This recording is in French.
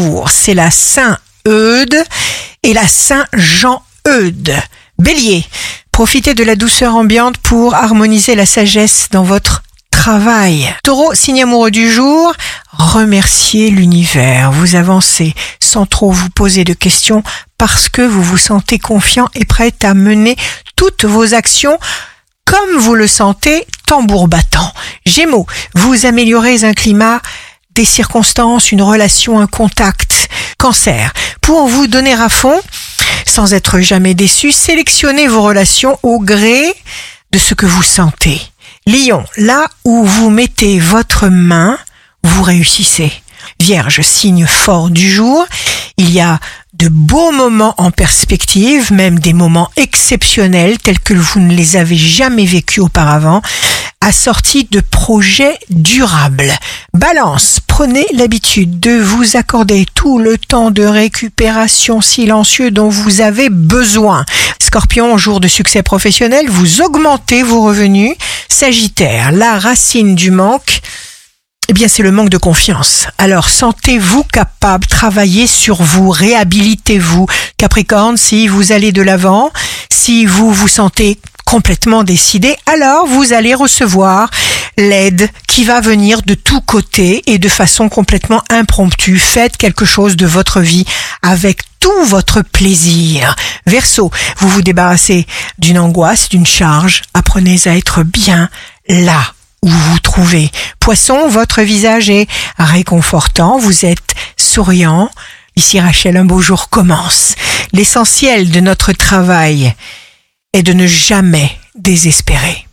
jour, c'est la Saint-Eude et la Saint-Jean-Eude. Bélier, profitez de la douceur ambiante pour harmoniser la sagesse dans votre travail. Taureau, signe amoureux du jour, remerciez l'univers. Vous avancez sans trop vous poser de questions parce que vous vous sentez confiant et prêt à mener toutes vos actions comme vous le sentez, tambour battant. Gémeaux, vous améliorez un climat, des circonstances, une relation, un contact. Cancer, pour vous donner à fond, sans être jamais déçu, sélectionnez vos relations au gré de ce que vous sentez. Lion, là où vous mettez votre main, vous réussissez. Vierge, signe fort du jour, il y a de beaux moments en perspective, même des moments exceptionnels tels que vous ne les avez jamais vécus auparavant, assortis de projets durables. Balance, prenez l'habitude de vous accorder tout le temps de récupération silencieux dont vous avez besoin. Scorpion, jour de succès professionnel, vous augmentez vos revenus. Sagittaire, la racine du manque, eh bien, c'est le manque de confiance. Alors, sentez-vous capable, travaillez sur vous, réhabilitez-vous. Capricorne, si vous allez de l'avant, si vous vous sentez complètement décidé, alors vous allez recevoir l'aide qui va venir de tous côtés et de façon complètement impromptue. Faites quelque chose de votre vie avec tout votre plaisir. Verseau, vous vous débarrassez d'une angoisse, d'une charge. Apprenez à être bien là où vous vous trouvez. Poisson, votre visage est réconfortant, vous êtes souriant. Ici Rachel, un beau jour commence. L'essentiel de notre travail est de ne jamais désespérer.